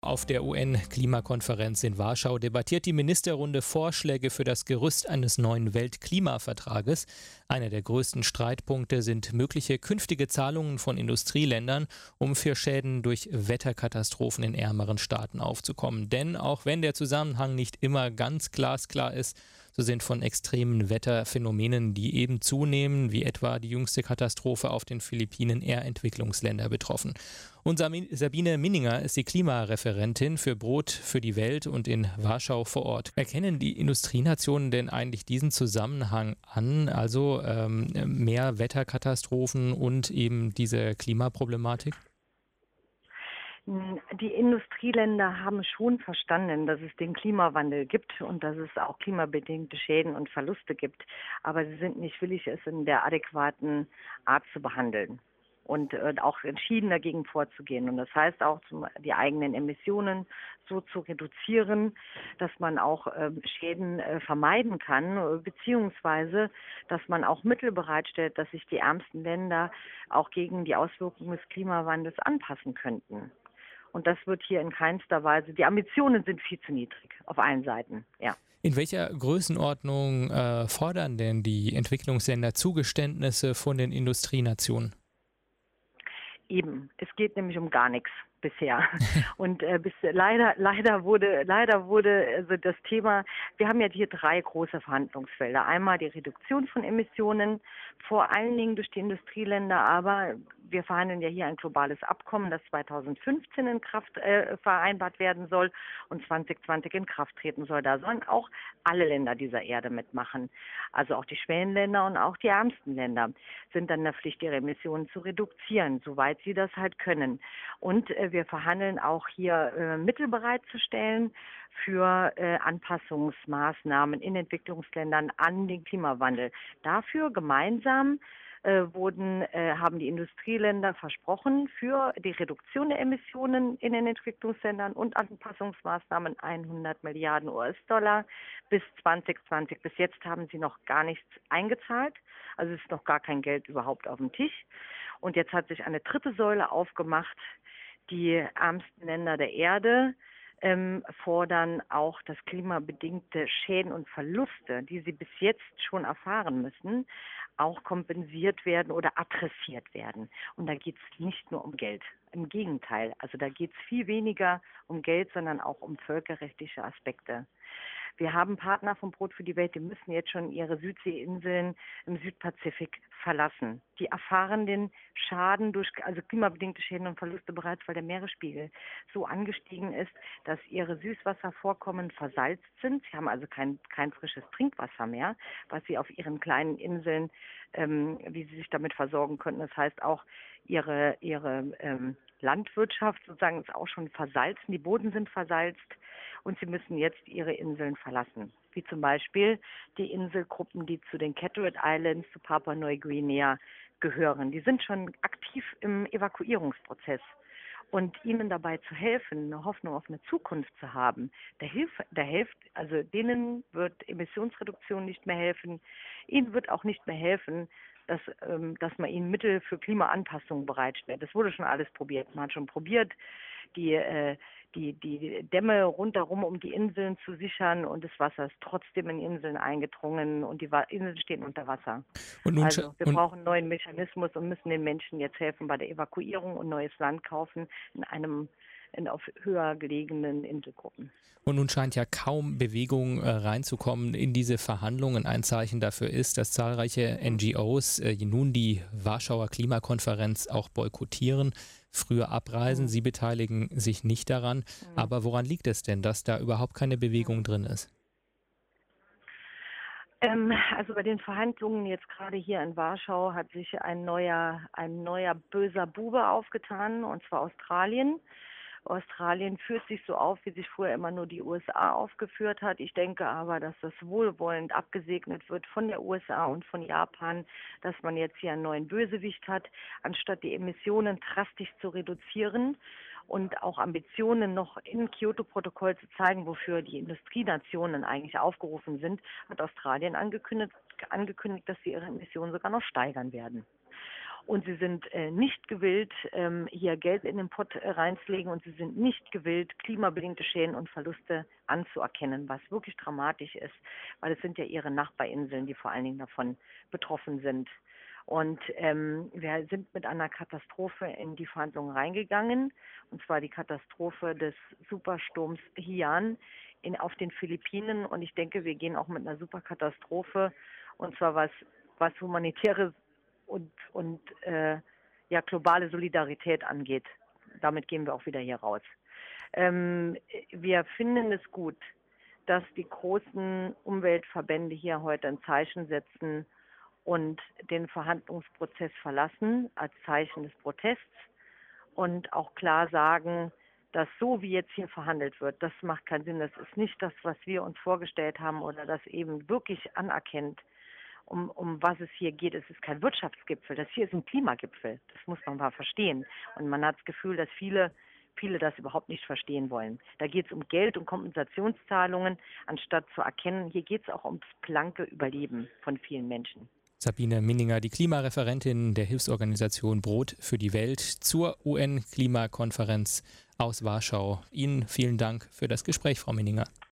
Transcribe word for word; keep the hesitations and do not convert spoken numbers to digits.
Auf der U N-Klimakonferenz in Warschau debattiert die Ministerrunde Vorschläge für das Gerüst eines neuen Weltklimavertrages. Einer der größten Streitpunkte sind mögliche künftige Zahlungen von Industrieländern, um für Schäden durch Wetterkatastrophen in ärmeren Staaten aufzukommen. Denn auch wenn der Zusammenhang nicht immer ganz glasklar ist, so sind von extremen Wetterphänomenen, die eben zunehmen, wie etwa die jüngste Katastrophe auf den Philippinen, eher Entwicklungsländer betroffen. Und Sabine Minninger ist die Klimareferentin für Brot für die Welt und in Warschau vor Ort. Erkennen die Industrienationen denn eigentlich diesen Zusammenhang an, also ähm, mehr Wetterkatastrophen und eben diese Klimaproblematik? Die Industrieländer haben schon verstanden, dass es den Klimawandel gibt und dass es auch klimabedingte Schäden und Verluste gibt. Aber sie sind nicht willig, es in der adäquaten Art zu behandeln und äh, auch entschieden dagegen vorzugehen. Und das heißt auch, zum, die eigenen Emissionen so zu reduzieren, dass man auch äh, Schäden äh, vermeiden kann, beziehungsweise dass man auch Mittel bereitstellt, dass sich die ärmsten Länder auch gegen die Auswirkungen des Klimawandels anpassen könnten. Und das wird hier in keinster Weise, die Ambitionen sind viel zu niedrig auf allen Seiten, ja. In welcher Größenordnung äh, fordern denn die Entwicklungsländer Zugeständnisse von den Industrienationen? Eben, es geht nämlich um gar nichts bisher. Und äh, bis, leider, leider wurde, leider wurde also das Thema, wir haben ja hier drei große Verhandlungsfelder. Einmal die Reduktion von Emissionen, vor allen Dingen durch die Industrieländer, aber wir verhandeln ja hier ein globales Abkommen, das zweitausendfünfzehn in Kraft äh, vereinbart werden soll und zwanzig zwanzig in Kraft treten soll. Da sollen auch alle Länder dieser Erde mitmachen. Also auch die Schwellenländer und auch die ärmsten Länder sind dann in der Pflicht, ihre Emissionen zu reduzieren, soweit sie das halt können. Und äh, wir verhandeln auch hier äh, Mittel bereitzustellen für äh, Anpassungsmaßnahmen in Entwicklungsländern an den Klimawandel. Dafür gemeinsam äh, wurden, äh, haben die Industrieländer versprochen, für die Reduktion der Emissionen in den Entwicklungsländern und Anpassungsmaßnahmen hundert Milliarden U S-Dollar bis zwanzig zwanzig. Bis jetzt haben sie noch gar nichts eingezahlt. Also es ist noch gar kein Geld überhaupt auf dem Tisch. Und jetzt hat sich eine dritte Säule aufgemacht. Die ärmsten Länder der Erde ähm, fordern auch, dass klimabedingte Schäden und Verluste, die sie bis jetzt schon erfahren müssen, auch kompensiert werden oder adressiert werden. Und da geht es nicht nur um Geld. Im Gegenteil, also da geht es viel weniger um Geld, sondern auch um völkerrechtliche Aspekte. Wir haben Partner vom Brot für die Welt, die müssen jetzt schon ihre Südseeinseln im Südpazifik verlassen. Die erfahren den Schaden durch, also klimabedingte Schäden und Verluste bereits, weil der Meeresspiegel so angestiegen ist, dass ihre Süßwasservorkommen versalzt sind. Sie haben also kein, kein frisches Trinkwasser mehr, was sie auf ihren kleinen Inseln, ähm, wie sie sich damit versorgen könnten. Das heißt auch, ihre, ihre ähm, Landwirtschaft sozusagen ist auch schon versalzen, die Boden sind versalzt und sie müssen jetzt ihre Inseln verlassen. Wie zum Beispiel die Inselgruppen, die zu den Carteret Islands, zu Papua-Neuguinea gehören. Die sind schon aktiv im Evakuierungsprozess. Und ihnen dabei zu helfen, eine Hoffnung auf eine Zukunft zu haben, der hilft, der hilft, also denen wird Emissionsreduktion nicht mehr helfen, ihnen wird auch nicht mehr helfen, dass, ähm, dass man ihnen Mittel für Klimaanpassung bereitstellt. Das wurde schon alles probiert. Man hat schon probiert, die, äh, die, die Dämme rundherum, um die Inseln zu sichern, und das Wasser ist trotzdem in Inseln eingedrungen und die Inseln stehen unter Wasser. Und nun, Also wir und brauchen einen neuen Mechanismus und müssen den Menschen jetzt helfen bei der Evakuierung und neues Land kaufen in einem in auf höher gelegenen Inselgruppen. Und nun scheint ja kaum Bewegung äh, reinzukommen in diese Verhandlungen. Ein Zeichen dafür ist, dass zahlreiche N G Os äh, nun die Warschauer Klimakonferenz auch boykottieren, früher abreisen. Mhm. Sie beteiligen sich nicht daran. Mhm. Aber woran liegt es denn, dass da überhaupt keine Bewegung Mhm. drin ist? Ähm, also bei den Verhandlungen jetzt gerade hier in Warschau hat sich ein neuer, ein neuer böser Bube aufgetan, und zwar Australien. Australien führt sich so auf, wie sich früher immer nur die U S A aufgeführt hat. Ich denke aber, dass das wohlwollend abgesegnet wird von der U S A und von Japan, dass man jetzt hier einen neuen Bösewicht hat, anstatt die Emissionen drastisch zu reduzieren und auch Ambitionen noch im Kyoto-Protokoll zu zeigen, wofür die Industrienationen eigentlich aufgerufen sind, hat Australien angekündigt, angekündigt, dass sie ihre Emissionen sogar noch steigern werden. Und sie sind äh, nicht gewillt, ähm, hier Geld in den Pott äh, reinzulegen, und sie sind nicht gewillt, klimabedingte Schäden und Verluste anzuerkennen, was wirklich dramatisch ist, weil es sind ja ihre Nachbarinseln, die vor allen Dingen davon betroffen sind. Und ähm, wir sind mit einer Katastrophe in die Verhandlungen reingegangen, und zwar die Katastrophe des Supersturms Haiyan in, auf den Philippinen. Und ich denke, wir gehen auch mit einer Superkatastrophe, und zwar was, was humanitäre und, und äh, ja, globale Solidarität angeht. Damit gehen wir auch wieder hier raus. Ähm, wir finden es gut, dass die großen Umweltverbände hier heute ein Zeichen setzen und den Verhandlungsprozess verlassen als Zeichen des Protests und auch klar sagen, dass so wie jetzt hier verhandelt wird, das macht keinen Sinn. Das ist nicht das, was wir uns vorgestellt haben, oder das eben wirklich anerkennt, um, um was es hier geht. Es ist kein Wirtschaftsgipfel, das hier ist ein Klimagipfel. Das muss man mal verstehen. Und man hat das Gefühl, dass viele, viele das überhaupt nicht verstehen wollen. Da geht es um Geld und Kompensationszahlungen, anstatt zu erkennen, hier geht es auch ums blanke Überleben von vielen Menschen. Sabine Minninger, die Klimareferentin der Hilfsorganisation Brot für die Welt zur U N-Klimakonferenz aus Warschau. Ihnen vielen Dank für das Gespräch, Frau Minninger.